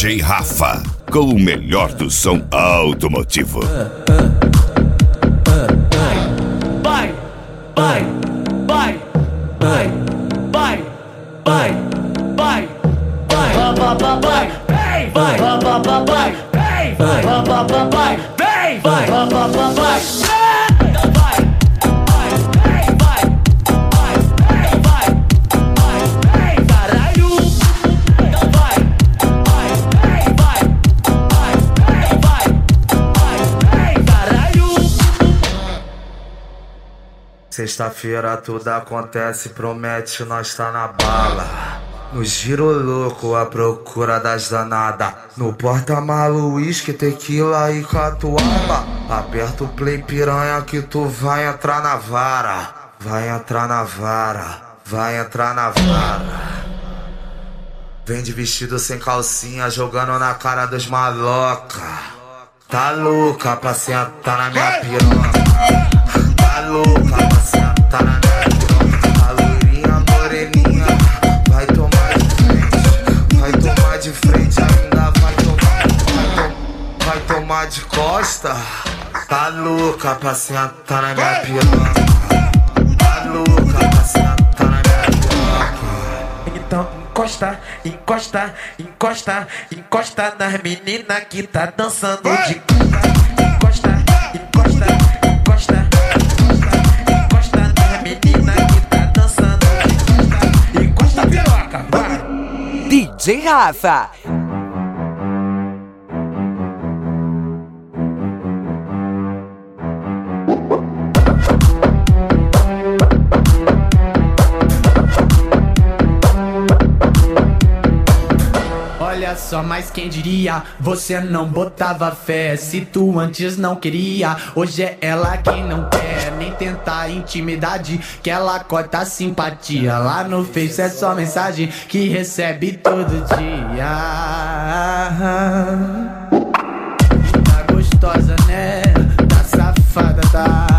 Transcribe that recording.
DJ Rafa, com o melhor do som automotivo. Vai, vai, vai, vai, vai, vai, vai, vai, vai, vai, vai, vai, vai, vai, vai. Sexta-feira tudo acontece, promete, nós tá na bala. No giro louco, à procura das danadas. No porta-malas, uísque, tequila e catuaba. Aperta o play, piranha, que tu vai entrar na vara. Vai entrar na vara, vai entrar na vara. Vem de vestido sem calcinha, jogando na cara dos maloca. Tá louca pra sentar na minha piranha. Tá louca pra sentar na minha piranha. A loirinha moreninha vai tomar de frente. Vai tomar de frente, ainda vai tomar de costa. Tá louca pra sentar na minha piranha. Tá louca pra sentar na minha piranha. Então encosta, encosta, encosta, encosta nas meninas que tá dançando de costa. Encosta, encosta, encosta, encosta nas meninas que tá dançando de costa. Encosta piroca, vai! DJ Rafa. Olha só, mas quem diria, você não botava fé. Se tu antes não queria, hoje é ela quem não quer nem tentar intimidade, que ela corta simpatia. Lá no Face é só mensagem que recebe todo dia. Tá gostosa, né? Tá safada, tá.